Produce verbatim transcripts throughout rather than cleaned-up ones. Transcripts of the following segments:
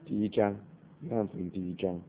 第一章，约翰福音第一章。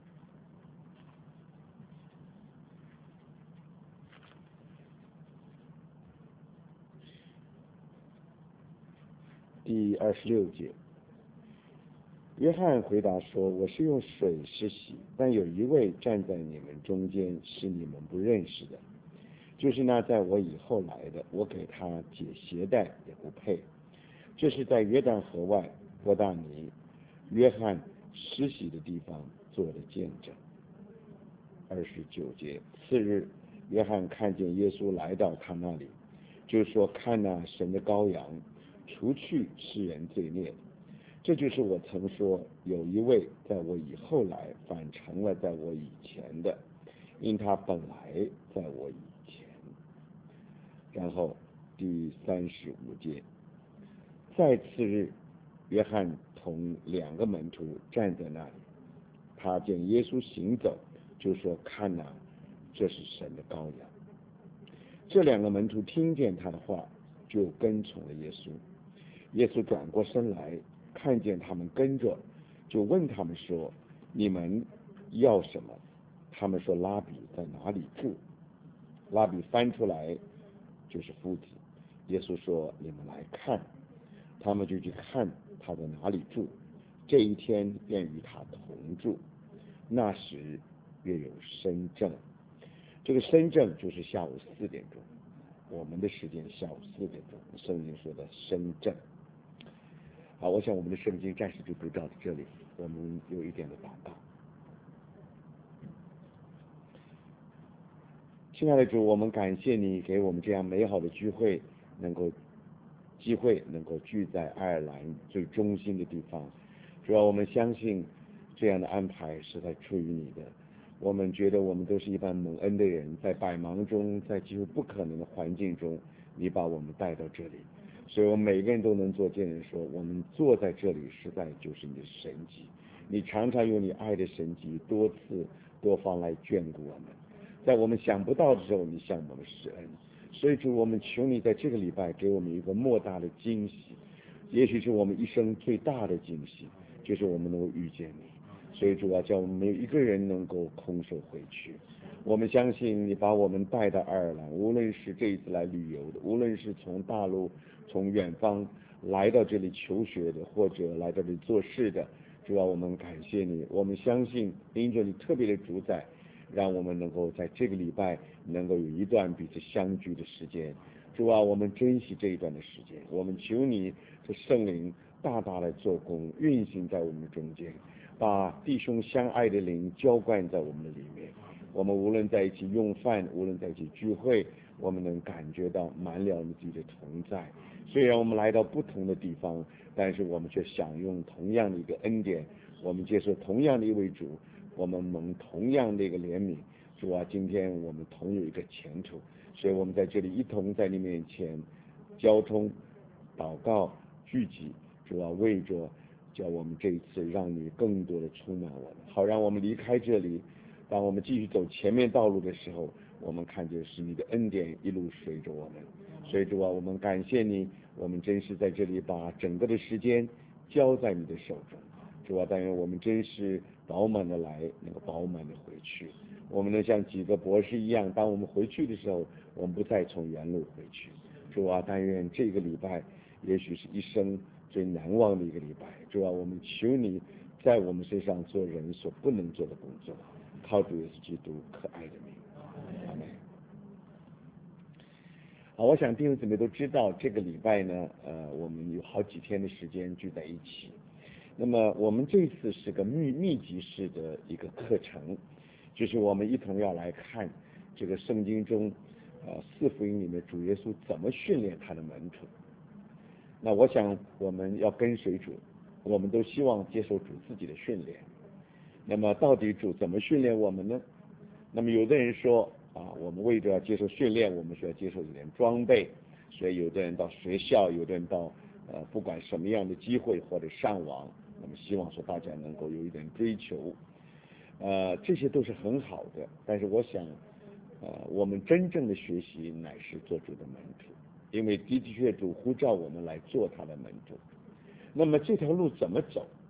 第二十六节，约翰回答说：“我是用水施洗，但有一位站在你们中间，是你们不认识的，就是那在我以后来的，我给他解鞋带也不配。这是在约旦河外伯大尼约翰施洗的地方做的见证。”二十九节，次日，约翰看见耶稣来到他那里，就说：“看哪，神的羔羊，除去世人罪孽的。这就是我曾说，有一位在我以后来，反成了在我以前的，因他本来在我以前。”然后第三十五节，再次日，约翰同两个门徒站在那里，他见耶稣行走，就说：“看哪，这是神的羔羊。”这两个门徒听见他的话，就跟从了耶稣。耶稣转过身来，看见他们跟着，就问他们说：“你们要什么？”他们说：“拉比在哪里住？”拉比翻出来就是夫子。耶稣说：“你们来看。”他们就去看他在哪里住。这一天便与他同住。那时约有申正。这个申正就是下午四点钟，我们的时间下午四点钟，圣经说的申正。好，我想我们的圣经暂时就读到这里，我们有一点的祷告。亲爱的主，我们感谢你给我们这样美好的聚会，能够机会能够聚在爱尔兰最中心的地方。主要我们相信这样的安排是在出于你的。我们觉得我们都是一般蒙恩的人，在百忙中，在几乎不可能的环境中，你把我们带到这里，所以我们每个人都能做见证说，我们坐在这里实在就是你的神迹。你常常用你爱的神迹多次多方来眷顾我们，在我们想不到的时候，你向我们施恩。所以主，我们求你在这个礼拜给我们一个莫大的惊喜，也许是我们一生最大的惊喜，就是我们能够遇见你。所以主啊，叫我们没有一个人能够空手回去。我们相信你把我们带到爱尔兰，无论是这一次来旅游的，无论是从大陆从远方来到这里求学的，或者来到这里做事的，主啊，我们感谢你。我们相信因着你特别的主宰，让我们能够在这个礼拜能够有一段彼此相聚的时间。主啊，我们珍惜这一段的时间，我们求你这圣灵大大的做工，运行在我们中间，把弟兄相爱的灵浇灌在我们的里面。我们无论在一起用饭，无论在一起聚会，我们能感觉到满了你自己的同在。虽然我们来到不同的地方，但是我们却享用同样的一个恩典，我们接受同样的一位主，我们蒙同样的一个怜悯。主啊，今天我们同有一个前途，所以我们在这里一同在你面前交通祷告聚集。主啊，为着叫我们这一次让你更多的充满我们，好让我们离开这里，当我们继续走前面道路的时候，我们看见是你的恩典一路随着我们。所以主啊，我们感谢你，我们真是在这里把整个的时间交在你的手中。主啊，但愿我们真是饱满的来，能够饱满的回去。我们能像几个博士一样，当我们回去的时候，我们不再从原路回去。主啊，但愿这个礼拜也许是一生最难忘的一个礼拜。主啊，我们求你在我们身上做人所不能做的工作，靠主耶稣基督可爱的名。阿门。好，我想弟兄姊妹都知道，这个礼拜呢，呃，我们有好几天的时间聚在一起。那么我们这次是个密密集式的一个课程，就是我们一同要来看这个圣经中，呃，四福音里面主耶稣怎么训练他的门徒。那我想我们要跟随主，我们都希望接受主自己的训练。那么到底主怎么训练我们呢？那么有的人说啊，我们为着要接受训练，我们需要接受一点装备，所以有的人到学校，有的人到呃不管什么样的机会或者上网，那么希望说大家能够有一点追求，呃这些都是很好的。但是我想，呃我们真正的学习乃是做主的门徒，因为的的确主呼召我们来做他的门徒。那么这条路怎么走？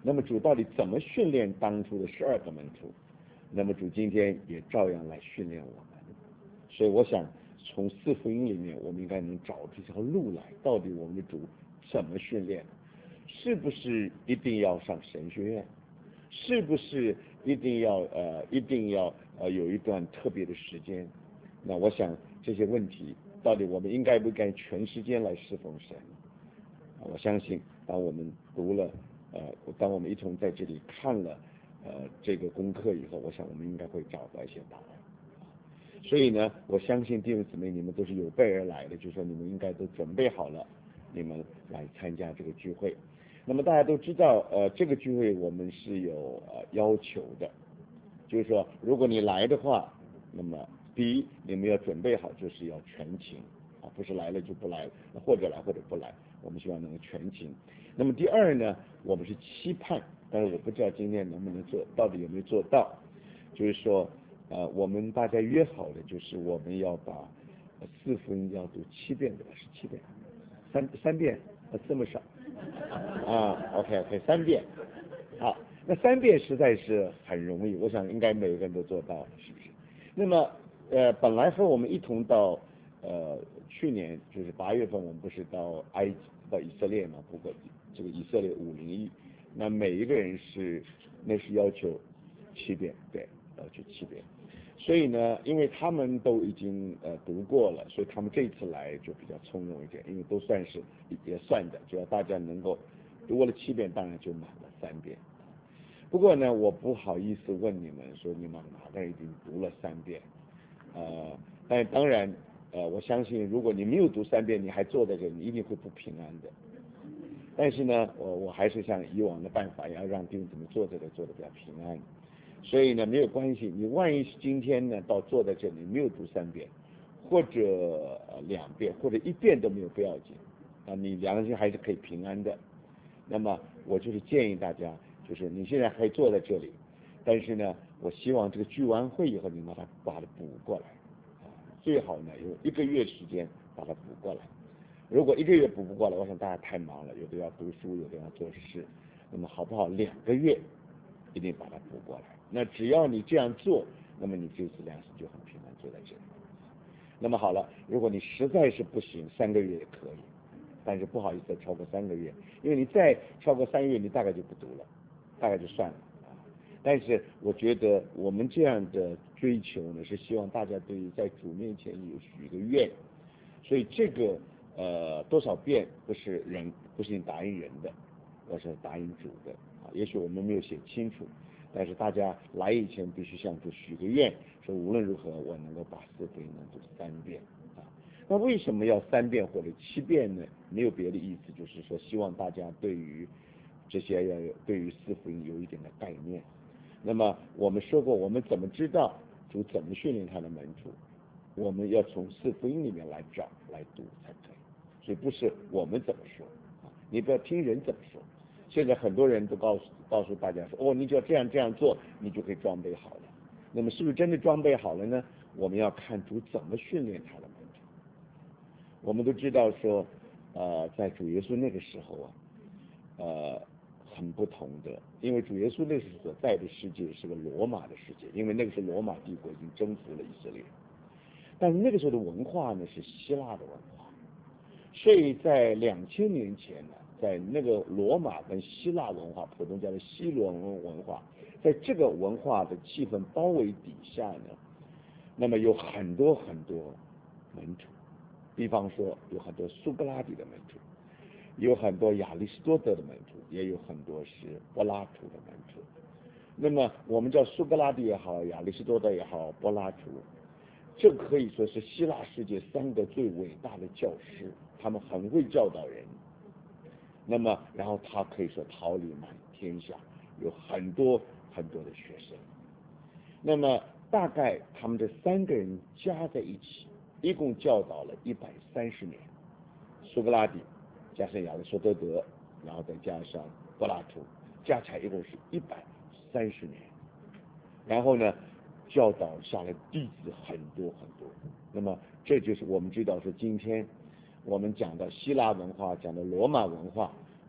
那么主到底怎么训练当初的十二个门徒？那么主今天也照样来训练我们。所以我想从四福音里面，我们应该能找出这条路来，到底我们的主怎么训练？是不是一定要上神学院？是不是一定要呃一定要呃有一段特别的时间？那我想这些问题，到底我们应该不应该全时间来侍奉神？我相信，当我们读了呃，当我们一同在这里看了呃这个功课以后，我想我们应该会找到一些答案。所以呢，我相信弟兄姊妹你们都是有备而来的，就是说你们应该都准备好了，你们来参加这个聚会。那么大家都知道，呃，这个聚会我们是有呃要求的，就是说如果你来的话，那么第一你们要准备好，就是要全勤啊，不是来了就不来，或者来或者不来，我们希望能够全勤。那么第二呢，我们是期盼，但是我不知道今天能不能做，到底有没有做到，就是说呃，我们大家约好的就是我们要把四福音要读七遍对吧？是七遍，三三遍，呃，这么少啊 ？OK OK， 三遍。好，那三遍实在是很容易，我想应该每个人都做到了，是不是？那么呃，本来和我们一同到呃去年就是八月份，我们不是到埃及到以色列嘛？不过这个以色列五零一，那每一个人是那是要求七遍，对，要求七遍。所以呢，因为他们都已经呃读过了，所以他们这次来就比较从容一点，因为都算是也算的，只要大家能够读过了七遍，当然就满了三遍。不过呢，我不好意思问你们说你们哪个人已经读了三遍，呃，但当然，呃，我相信如果你没有读三遍，你还坐在这里，你一定会不平安的。但是呢，我我还是像以往的办法，要让弟兄姊妹坐在这里坐得比较平安。所以呢，没有关系，你万一今天呢到坐在这里没有读三遍，或者、呃、两遍，或者一遍都没有不要紧，啊，你良心还是可以平安的。那么我就是建议大家，就是你现在还坐在这里，但是呢，我希望这个聚完会以后，你把它把它补过来，啊，最好呢有一个月时间把它补过来。如果一个月补不过来，我想大家太忙了，有的要读书，有的要做事，那么好不好？两个月一定把它补过来。那只要你这样做，那么你这次良心就很平安坐在这里。那么好了，如果你实在是不行，三个月也可以，但是不好意思超过三个月，因为你再超过三个月，你大概就不读了，大概就算了啊。但是我觉得我们这样的追求呢，是希望大家对于在主面前有许个愿，所以这个呃多少遍不是人不是你答应人的，而是答应主的啊。也许我们没有写清楚。但是大家来以前必须向主许个愿，说无论如何我能够把四福音能读三遍啊。那为什么要三遍或者七遍呢？没有别的意思，就是说希望大家对于这些要有对于四福音有一点的概念。那么我们说过，我们怎么知道主怎么训练他的门徒？我们要从四福音里面来找来读才可以。所以不是我们怎么说啊，你不要听人怎么说。现在很多人都告诉告诉大家说，哦，你只要这样这样做，你就可以装备好了。那么是不是真的装备好了呢？我们要看主怎么训练他的门徒。我们都知道说，呃，在主耶稣那个时候啊，呃，很不同的，因为主耶稣那时候所在的世界是个罗马的世界，因为那个时候罗马帝国已经征服了以色列，但是那个时候的文化呢是希腊的文化，所以在两千年前呢。在那个罗马跟希腊文化，普通叫做希罗文文化，在这个文化的气氛包围底下呢，那么有很多很多门徒，比方说有很多苏格拉底的门徒，有很多亚里士多德的门徒，也有很多是柏拉图的门徒。那么我们叫苏格拉底也好，亚里士多德也好，柏拉图，这可以说是希腊世界三个最伟大的教师，他们很会教导人。那么，然后他可以说桃李满天下，有很多很多的学生。那么大概他们这三个人加在一起，一共教导了一百三十年。苏格拉底加上亚里士多德，然后再加上柏拉图，加起来一共是一百三十年。然后呢，教导下来弟子很多很多。那么这就是我们知道说今天。我们讲的希腊文化，讲的罗马文化，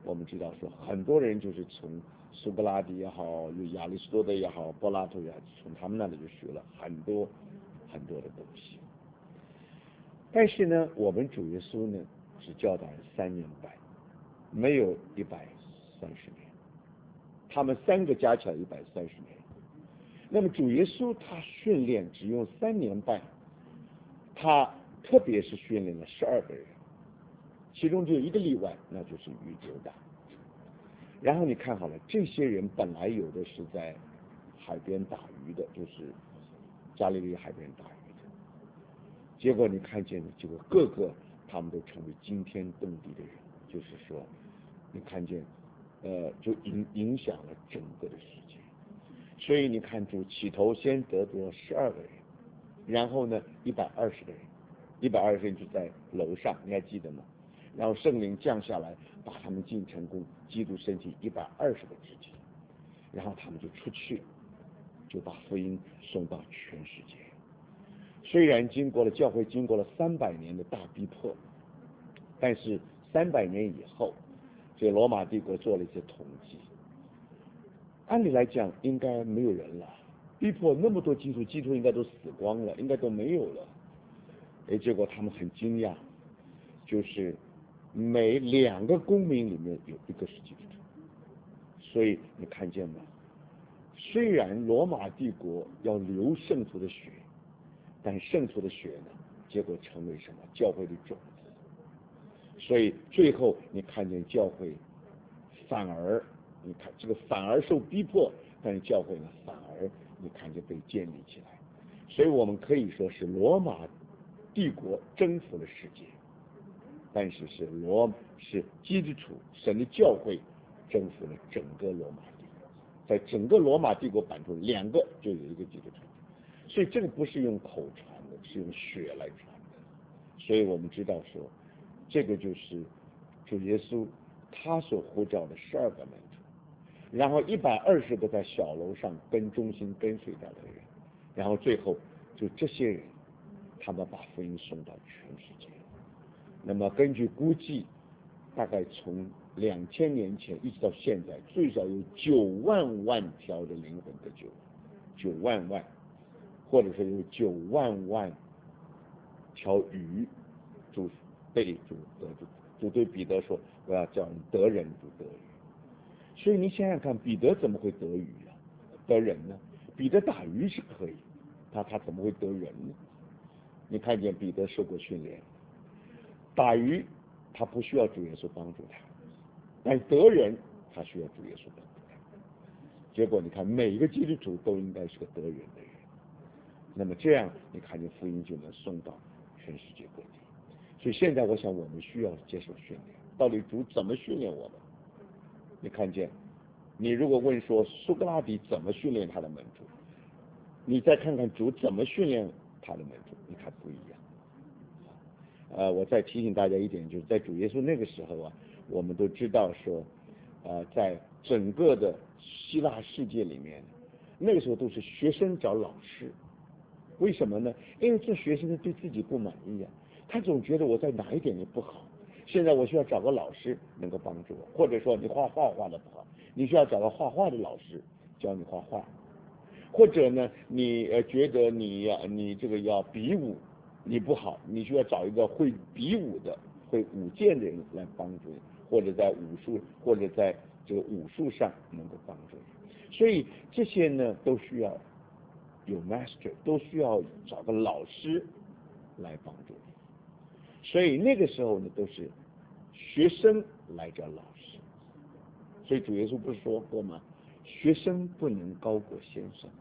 我们知道说很多人就是从苏格拉底也好，亚里士多德也好，柏拉图也好，从他们那里就学了很多很多的东西。但是呢，我们主耶稣呢只教导人三年半，没有一百三十年，他们三个加起来一百三十年。那么主耶稣他训练只用三年半，他特别是训练了十二个人，其中只有一个例外，那就是于犹大。然后你看好了，这些人本来有的是在海边打鱼的，就是加利利海边打鱼的，结果你看见，结果个个他们都成为惊天动地的人，就是说，你看见，呃，就影影响了整个的世界。所以你看主起头先得着十二个人，然后呢一百二十个人，一百二十人就在楼上，你还记得吗？然后圣灵降下来，把他们进成功，基督身体一百二十个肢体，然后他们就出去，就把福音送到全世界。虽然经过了教会经过了三百年的大逼迫，但是三百年以后，这罗马帝国做了一些统计，按理来讲应该没有人了，逼迫那么多基督基督应该都死光了，应该都没有了。哎，结果他们很惊讶，就是每两个公民里面有一个是基督徒。所以你看见吗？虽然罗马帝国要流圣徒的血，但圣徒的血呢，结果成为什么？教会的种子。所以最后你看见教会反而，你看这个反而受逼迫，但是教会呢反而你看见被建立起来。所以我们可以说是罗马帝国征服了世界，但是是罗是基督徒神的教会征服了整个罗马帝国，在整个罗马帝国版图两个就有一个基督徒，所以这个不是用口传的，是用血来传的。所以我们知道说，这个就是主耶稣他所呼召的十二个门徒，然后一百二十个在小楼上跟忠心跟随他的人，然后最后就这些人，他们把福音送到全世界。那么根据估计，大概从两千年前一直到现在，最少有九万万条的灵魂得救，九万万，或者说有九万万条鱼，主被主得主主对彼得说：“我要叫你得人不得鱼。”所以你想想看，彼得怎么会得鱼啊？得人呢？彼得打鱼是可以，他他怎么会得人呢？你看见彼得受过训练，打鱼他不需要主耶稣帮助他，但得人他需要主耶稣帮助他。结果你看，每一个基督徒都应该是个得人的人。那么这样，你看见福音就能送到全世界各地。所以现在我想，我们需要接受训练。到底主怎么训练我们？你看见，你如果问说苏格拉底怎么训练他的门徒，你再看看主怎么训练他的门徒，你看不一样。呃，我再提醒大家一点，就是在主耶稣那个时候啊，我们都知道说，呃，在整个的希腊世界里面，那个时候都是学生找老师。为什么呢？因为这学生对自己不满意啊，他总觉得我在哪一点也不好，现在我需要找个老师能够帮助我，或者说你画画画的不好，你需要找个画画的老师教你画画，或者呢，你呃觉得你要你这个要比武你不好，你需要找一个会比武的、会舞剑的人来帮助你，或者在武术或者在这个武术上能够帮助你。所以这些呢都需要有 master， 都需要找个老师来帮助你。所以那个时候呢都是学生来找老师。所以主耶稣不是说过吗？学生不能高过先生，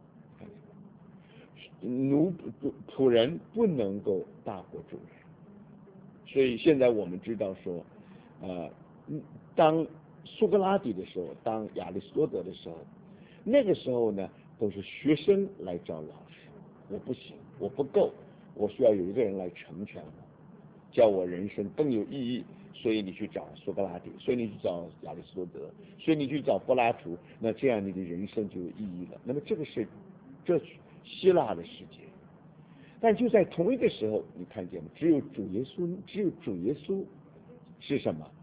奴仆人不能够大过主人。所以现在我们知道说，呃，当苏格拉底的时候，当亚里士多德的时候，那个时候呢，都是学生来找老师。我不行，我不够，我需要有一个人来成全我，叫我人生更有意义。所以你去找苏格拉底，所以你去找亚里士多德，所以你去找柏拉图，那这样你的人生就有意义了。那么这个是这希腊的世界。但就在同一个时候，你看见吗？只有主耶稣，只有主耶稣是什么？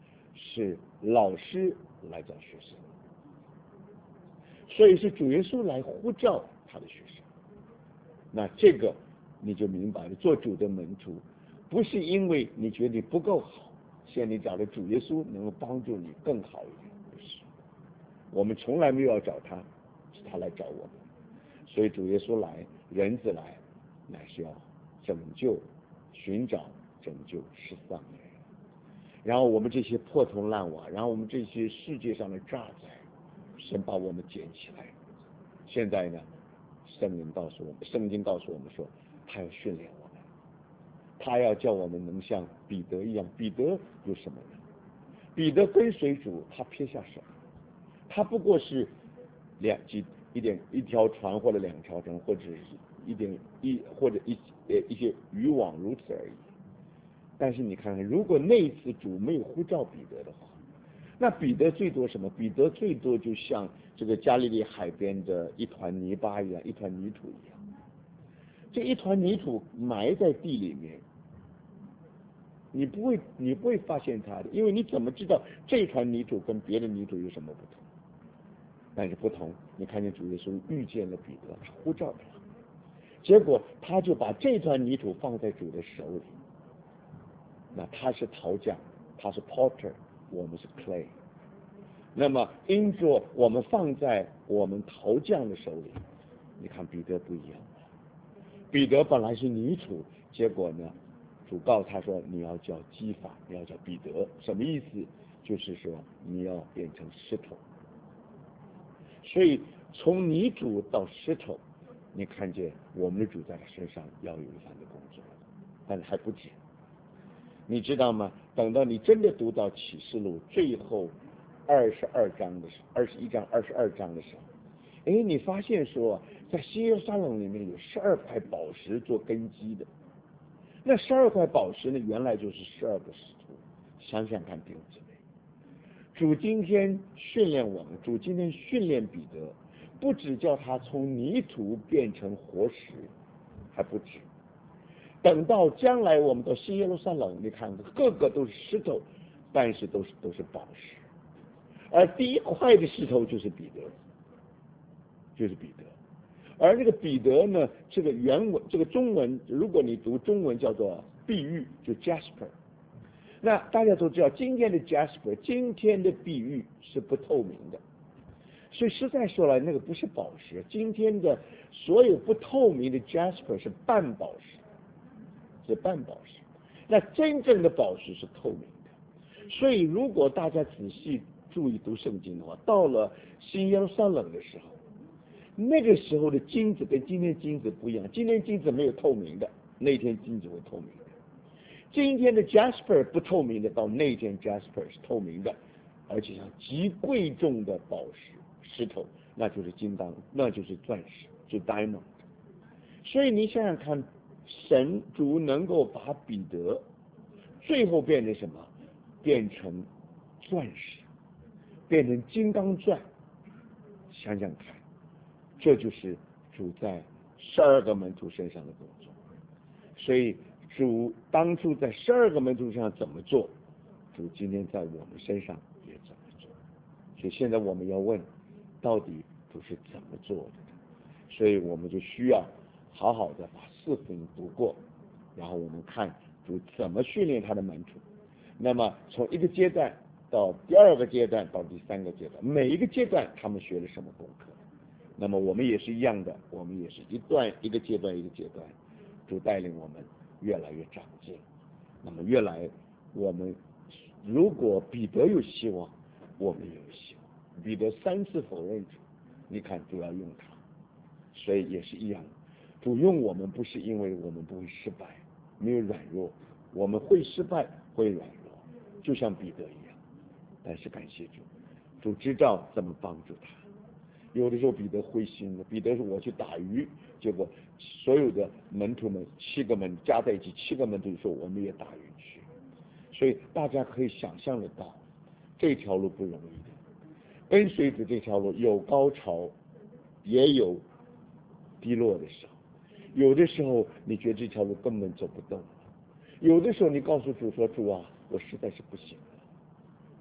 是老师来找学生，所以是主耶稣来呼召他的学生。那这个你就明白了，做主的门徒不是因为你觉得你不够好，现在你找的主耶稣能够帮助你更好一点，不是。我们从来没有要找他，是他来找我们。所以主耶稣来，人子来，乃是要拯救、寻找、拯救失丧的人。然后我们这些破铜烂瓦，然后我们这些世界上的渣滓，神把我们捡起来。现在呢，圣灵告诉我们，圣经告诉我们说，他要训练我们，他要叫我们能像彼得一样。彼得有什么呢？彼得跟随主，他撇下手，他不过是两几一点一条船或者两条船，或者一点一或者一呃一些渔网如此而已。但是你看看，如果那一次主没有呼召彼得的话，那彼得最多什么？彼得最多就像这个加利利海边的一团泥巴一样，一团泥土一样。这一团泥土埋在地里面，你不会你不会发现它的，因为你怎么知道这一团泥土跟别的泥土有什么不同？但是不同，你看见主耶稣遇见了彼得，他呼召他，结果他就把这团泥土放在主的手里。那他是陶匠，他是 potter， 我们是 clay。那么因着我们放在我们陶匠的手里，你看彼得不一样了。彼得本来是泥土，结果呢，主告他说你要叫基法，你要叫彼得，什么意思？就是说你要变成石头。所以从泥土到石头，你看见我们的主在他身上要有一番的工作，但还不止。你知道吗？等到你真的读到启示录最后二十二章的时候，二十一章、二十二章的时候，哎，你发现说，在新耶路撒冷里面有十二块宝石做根基的。那十二块宝石呢，原来就是十二个使徒。想想看，弟兄姊妹，主今天训练我们，主今天训练彼得，不只叫他从泥土变成活石，还不止。等到将来我们到新耶路撒冷，你看个个都是石头，但是都是都是宝石。而第一块的石头就是彼得，就是彼得。而这个彼得呢，这个原文这个中文，如果你读中文叫做碧玉，就 Jasper。那大家都知道，今天的 Jasper， 今天的碧玉是不透明的，所以实在说来，那个不是宝石。今天的所有不透明的 Jasper 是半宝石。是半宝石，那真正的宝石是透明的。所以如果大家仔细注意读圣经的话，到了新耶路撒冷的时候，那个时候的金子跟今天金子不一样，今天金子没有透明的，那天金子会透明的。今天的 Jasper 不透明的，到那天 Jasper 是透明的，而且像极贵重的宝石石头，那就是金刚，那就是钻石，就 diamond。所以你想想看，神主能够把彼得最后变成什么？变成钻石，变成金刚钻。想想看，这就是主在十二个门徒身上的工作。所以主当初在十二个门徒身上怎么做，主今天在我们身上也怎么做。所以现在我们要问，到底主是怎么做的？所以我们就需要好好的把四福音读过，然后我们看主怎么训练他的门徒。那么从一个阶段到第二个阶段到第三个阶段，每一个阶段他们学了什么功课？那么我们也是一样的，我们也是一段一个阶段一个阶段，主带领我们越来越长进。那么越来我们如果彼得有希望，我们也有希望。彼得三次否认主，你看主要用他，所以也是一样。主用我们不是因为我们不会失败，没有软弱，我们会失败会软弱，就像彼得一样。但是感谢主，主知道怎么帮助他。有的时候彼得灰心了，彼得说我去打鱼，结果所有的门徒们七个门加在一起，七个门徒说我们也打鱼去。所以大家可以想象得到，这条路不容易的。跟随主这条路有高潮，也有低落的时候。有的时候你觉得这条路根本走不动了，有的时候你告诉主说主啊，我实在是不行了。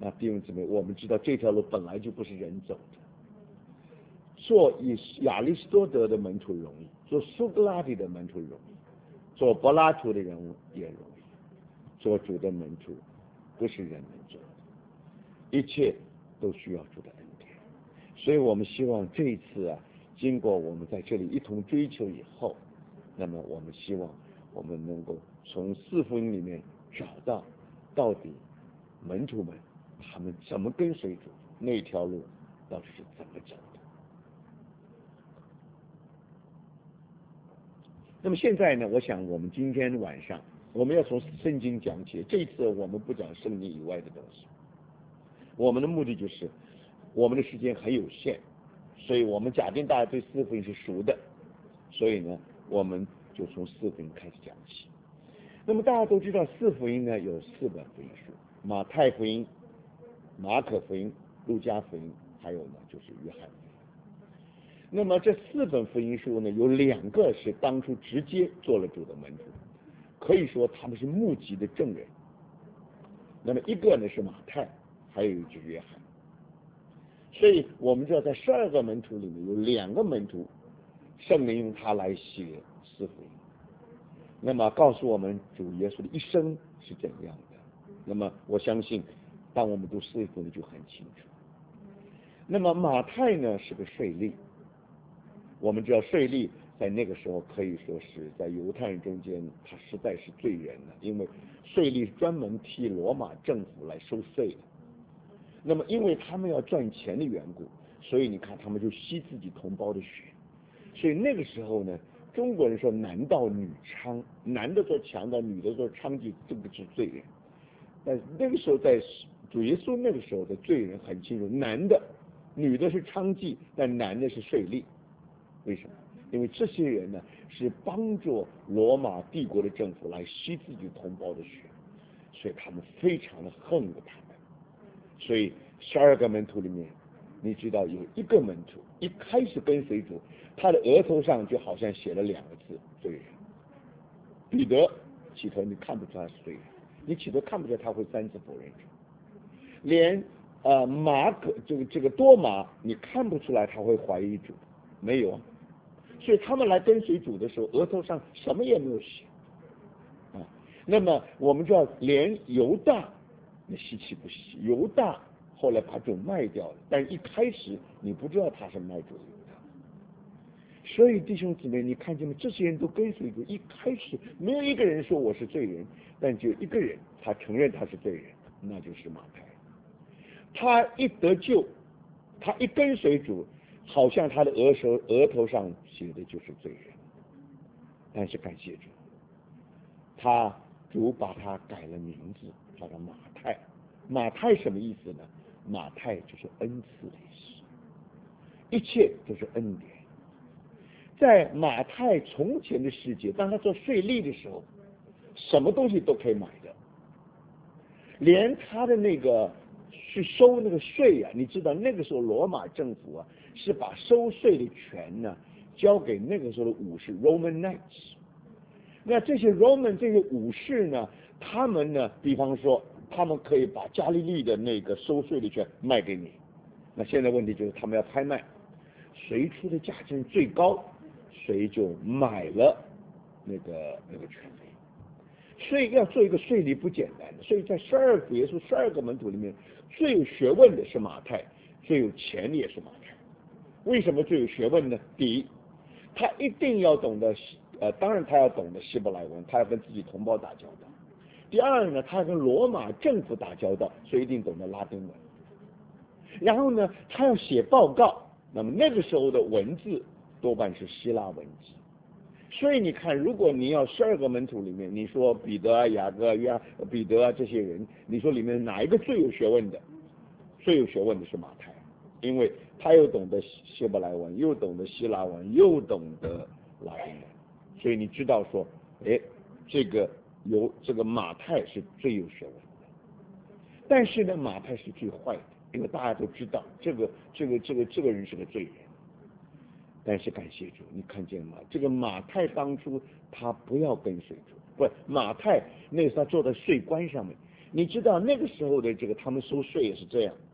那弟兄姊妹，我们知道这条路本来就不是人走的。做以亚里士多德的门徒容易，做苏格拉底的门徒容易，做柏拉图的人物也容易，做主的门徒不是人能做的，一切都需要主的恩典。所以我们希望这一次啊，经过我们在这里一同追求以后，那么我们希望我们能够从四福音里面找到到底门徒们他们怎么跟随主，那条路到底是怎么走的。那么现在呢，我想我们今天晚上我们要从圣经讲起。这一次我们不讲圣经以外的东西，我们的目的就是我们的时间很有限，所以我们假定大家对四福音是熟的，所以呢我们就从四福音开始讲起。那么大家都知道四福音呢有四本福音书，马太福音、马可福音、路加福音，还有呢就是约翰福音。那么这四本福音书呢，有两个是当初直接做了主的门徒，可以说他们是目击的证人。那么一个呢是马太，还有一个就是约翰。所以我们知道在十二个门徒里面有两个门徒，圣灵用他来写四福音，那么告诉我们主耶稣的一生是怎样的。那么我相信当我们读四福音就很清楚。那么马太呢是个税吏，我们知道税吏在那个时候可以说是在犹太人中间他实在是罪人了，因为税吏是专门替罗马政府来收税的。那么因为他们要赚钱的缘故，所以你看他们就吸自己同胞的血。所以那个时候呢，中国人说男盗女娼，男的做强盗，女的做娼妓，这个是罪人。但那个时候在主耶稣那个时候的罪人很清楚，男的女的是娼妓，但男的是税吏。为什么？因为这些人呢是帮助罗马帝国的政府来吸自己同胞的血，所以他们非常的恨恶他们。所以十二个门徒里面，你知道有一个门徒一开始跟随主，他的额头上就好像写了两个字：罪人。彼得起头你看不出他是罪人，你起头看不出来他会三次否认主。连呃马可这个这个多马，你看不出来他会怀疑主，没有啊。所以他们来跟随主的时候，额头上什么也没有写啊。那么我们知道，连犹大那稀奇不稀，犹大后来把主卖掉了，但一开始你不知道他是卖主的犹大。所以弟兄姊妹，你看见吗？这些人都跟随主，一开始没有一个人说我是罪人，但只有一个人他承认他是罪人，那就是马太。他一得救，他一跟随主，好像他的额头额头上写的就是罪人。但是感谢主，他主把他改了名字，叫做马太。马太什么意思呢？马太就是恩赐的意思，一切都是恩典。在马太从前的世界，当他做税吏的时候，什么东西都可以买的，连他的那个去收那个税啊，你知道那个时候罗马政府啊是把收税的权呢交给那个时候的武士 Roman Knights。那这些 Roman 这些武士呢，他们呢，比方说他们可以把加利利的那个收税的权卖给你。那现在问题就是他们要拍卖，谁出的价钱最高，谁就买了那个那个权利。所以要做一个税吏不简单的。所以在十二个耶稣十二个门徒里面，最有学问的是马太，最有钱的也是马太。为什么最有学问呢？第一，他一定要懂得呃，当然他要懂得希伯来文，他要跟自己同胞打交道。第二呢，他要跟罗马政府打交道，所以一定懂得拉丁文。然后呢，他要写报告，那么那个时候的文字多半是希腊文字。所以你看，如果你要十二个门徒里面，你说彼得啊、雅各啊、约彼得啊这些人，你说里面哪一个最有学问的？最有学问的是马太，因为他又懂得希伯来文，又懂得希腊文，又懂得拉丁文，所以你知道说，哎，这个有这个马太是最有学问的。但是呢，马太是最坏的，因为大家都知道这个这个这个这个人是个罪人。但是感谢主，你看见吗？这个马太当初他不要跟随主， 不，马太那个时候坐在税关上面。你知道那个时候的这个他们收税也是这样，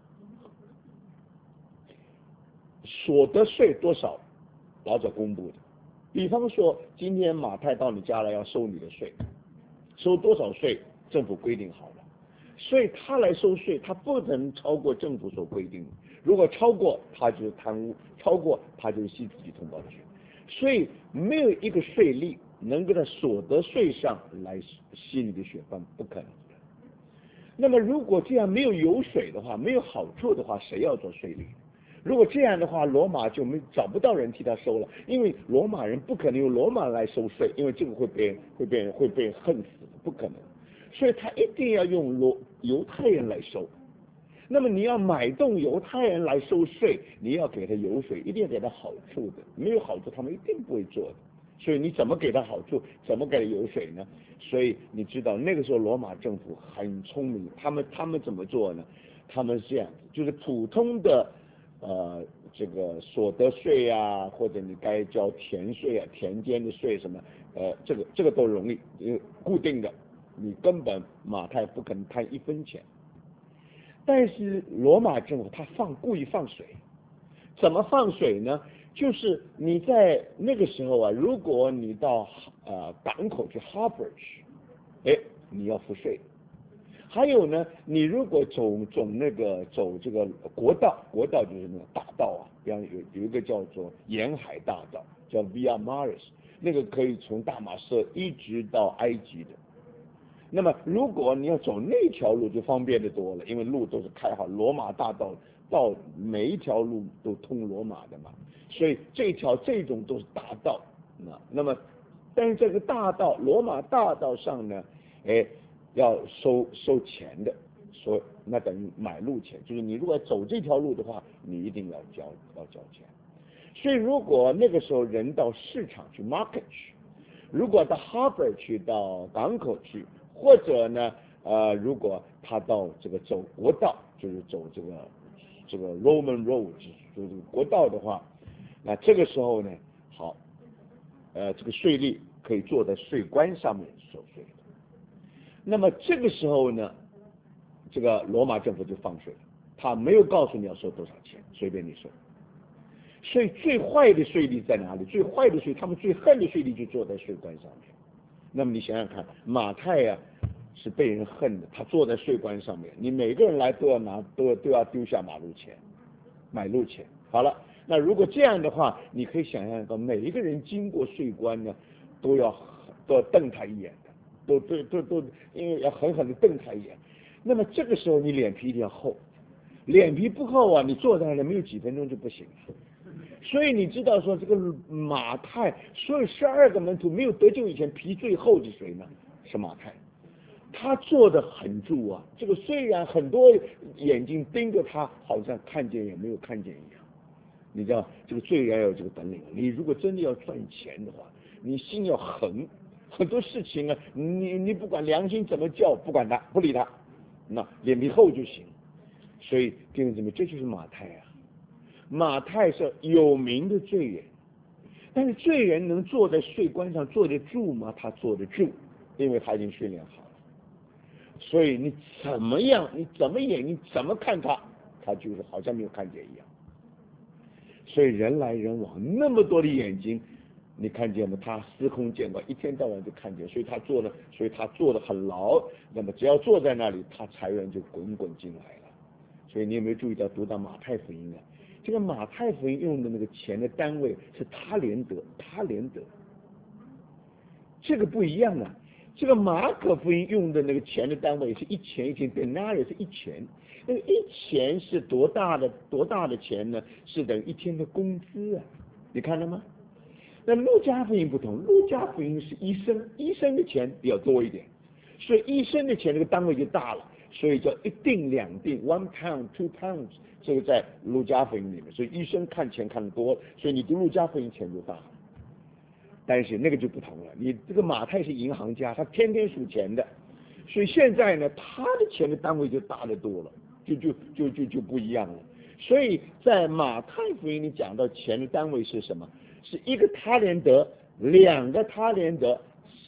所得税多少，老早公布的。比方说，今天马太到你家来要收你的税，收多少税，政府规定好了，所以他来收税，他不能超过政府所规定的。如果超过，他就是贪污；超过，他就是吸自己同胞的税。所以没有一个税率能够在所得税上来吸你的血分，不可能的。那么如果这样没有油水的话，没有好处的话，谁要做税率？如果这样的话，罗马就没找不到人替他收了，因为罗马人不可能用罗马来收税，因为这个会被会被会被恨死的，不可能。所以他一定要用罗犹太人来收。那么你要买动犹太人来收税，你要给他油水，一定要给他好处的，没有好处他们一定不会做的。所以你怎么给他好处，怎么给他油水呢？所以你知道那个时候罗马政府很聪明，他们他们怎么做呢？他们是这样子，就是普通的呃这个所得税啊，或者你该交田税啊、田间的税什么，呃这个这个都容易，因为固定的，你根本马太不可能贪一分钱。但是罗马政府他放故意放水，怎么放水呢？就是你在那个时候啊，如果你到呃港口去 harbor 去，哎，你要付税。还有呢，你如果走走那个走这个国道，国道就是那个大道啊，比方有有一个叫做沿海大道，叫 Via Maris， 那个可以从大马士一直到埃及的。那么如果你要走那条路就方便的多了，因为路都是开好，罗马大道到每一条路都通罗马的嘛，所以这条这种都是大道。那那么但是这个大道罗马大道上呢，哎，要收收钱的，说那等于买路钱，就是你如果走这条路的话，你一定要交要交钱。所以如果那个时候人到市场去 market 去，如果到 harbor 去，到港口去，或者呢，呃，如果他到这个走国道，就是走这个这个 Roman road， 就是国道的话，那这个时候呢，好，呃，这个税率可以坐在税关上面收税的。那么这个时候呢，这个罗马政府就放水了，他没有告诉你要收多少钱，随便你收。所以最坏的税率在哪里？最坏的税，他们最恨的税率就坐在税关上面。那么你想想看，马太呀、啊、是被人恨的，他坐在税关上面，你每个人来都要拿，都要都要丢下马路钱，买路钱。好了，那如果这样的话，你可以想象到每一个人经过税关呢，都要都要瞪他一眼的，都都都都，因为要狠狠的瞪他一眼。那么这个时候你脸皮一定要厚，脸皮不厚啊，你坐在那里没有几分钟就不行了。所以你知道说这个马太，所有十二个门徒没有得救以前，皮最厚的谁呢？是马太。他坐得很住啊，这个虽然很多眼睛盯着他，好像看见也没有看见一样。你知道这个罪人要有这个本领，你如果真的要赚钱的话，你心要狠，很多事情啊，你你不管良心怎么叫，不管他，不理他，那脸皮厚就行。所以弟兄姊妹，这就是马太啊。马太是有名的罪人，但是罪人能坐在税关上坐得住吗？他坐得住，因为他已经训练好了。所以你怎么样，你怎么演，你怎么看他，他就是好像没有看见一样。所以人来人往，那么多的眼睛，你看见吗？他司空见惯，一天到晚就看见，所以他做的，所以他做得很牢。那么只要坐在那里，他财源就滚滚进来了。所以你有没有注意到读到马太福音啊？这个马太福音用的那个钱的单位是他连德，他连德，这个不一样啊。这个马可福音用的那个钱的单位是一钱一钱 ，denarii 是一钱，那个一钱是多大的多大的钱呢？是等于一天的工资啊！你看了吗？那路加福音不同，路加福音是医生，医生的钱比较多一点，所以医生的钱这个单位就大了，所以叫一锭两锭 ，one pound two pounds， 这个在路加福音里面，所以医生看钱看得多，所以你读路加福音钱就大了。但是那个就不同了，你这个马太是银行家，他天天数钱的，所以现在呢，他的钱的单位就大得多了，就就就就就不一样了。所以在马太福音里讲到钱的单位是什么？是一个他连德，两个他连德，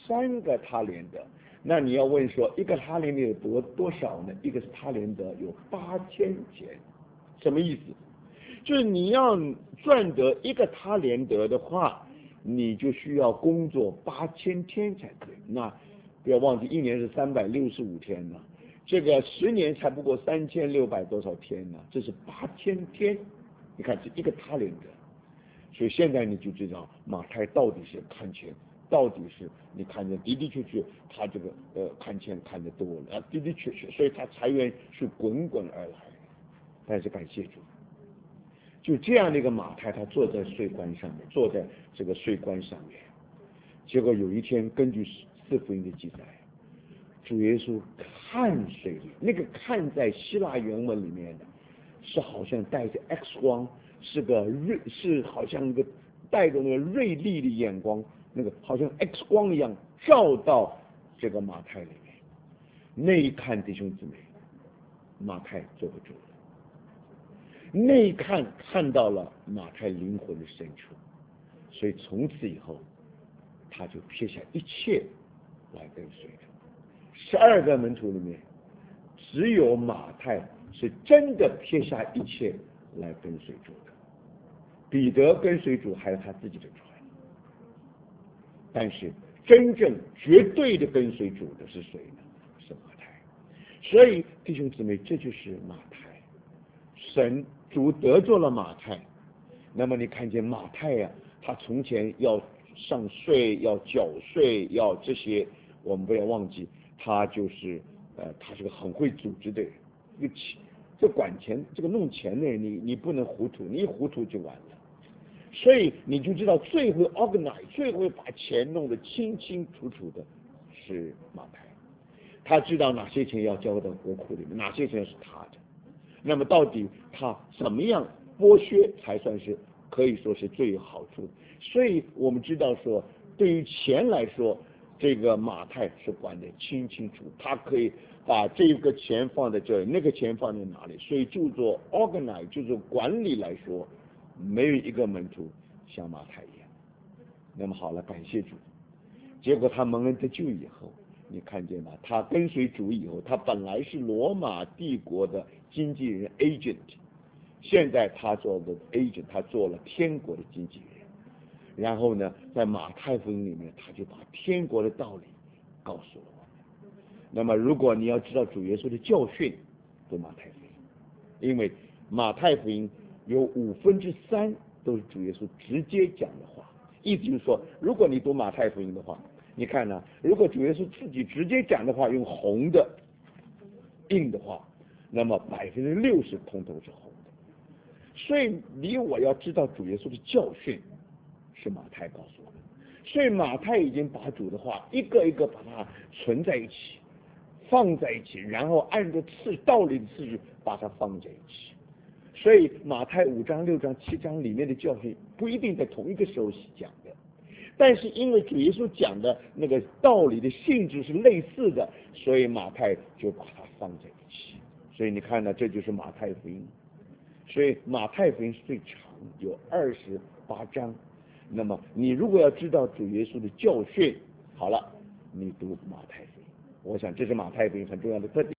三个他连得。那你要问说，一个他连得有多多少呢？一个是他连得有八千钱，什么意思？就是你要赚得一个他连得的话，你就需要工作八千天才对。那不要忘记，一年是三百六十五天呢，这个十年才不过三千六百多少天呢？这是八千天，你看这一个他连得。所以现在你就知道马太到底是看钱，到底是你看见的的确确他这个呃看钱看得多了啊，的的确确，所以他财源是滚滚而来。但是感谢主，就这样的一个马太，他坐在税关上面，坐在这个税关上面，结果有一天，根据四福音的记载，主耶稣看税吏，那个看在希腊原文里面的，是好像带着 X 光。是个锐，是好像一个带着那个锐利的眼光，那个好像 X 光一样照到这个马太里面。那一看，弟兄姊妹，马太坐不住了。那一看看到了马太灵魂的深处，所以从此以后，他就撇下一切来跟随主。十二个门徒里面，只有马太是真的撇下一切来跟随主的。彼得跟随主还有他自己的船，但是真正绝对的跟随主的是谁呢？是马太。所以弟兄姊妹，这就是马太。神主得罪了马太，那么你看见马太呀、啊，他从前要上税，要缴税，要这些，我们不要忘记，他就是呃，他是个很会组织的人，一个这管钱、这个弄钱的人，你你不能糊涂，你一糊涂就完了。所以你就知道最会 organize 最会把钱弄得清清楚楚的是马太，他知道哪些钱要交到国库里面，哪些钱是他的，那么到底他怎么样剥削才算是可以说是最有好处的。所以我们知道说，对于钱来说，这个马太是管得清清楚，他可以把这个钱放在这里，那个钱放在哪里，所以就做 organize 就做管理来说，没有一个门徒像马太一样。那么好了，感谢主。结果他蒙恩得救以后，你看见吗？他跟随主以后，他本来是罗马帝国的经纪人 agent， 现在他做的 agent， 他做了天国的经纪人。然后呢，在马太福音里面，他就把天国的道理告诉了我们。那么如果你要知道主耶稣的教训，读马太福音，因为马太福音有五分之三都是主耶稣直接讲的话。意思就是说，如果你读马太福音的话，你看呢、啊，如果主耶稣自己直接讲的话，用红的印的话，那么百分之六十通通是红的。所以你我要知道主耶稣的教训是马太告诉我们，所以马太已经把主的话一个一个把它存在一起，放在一起，然后按照次道理的次序把它放在一起。所以马太五章、六章、七章里面的教训不一定在同一个时候讲的，但是因为主耶稣讲的那个道理的性质是类似的，所以马太就把它放在一起。所以你看呢，这就是马太福音。所以马太福音是最长，有二十八章。那么你如果要知道主耶稣的教训，好了，你读马太福音。我想这是马太福音很重要的特点。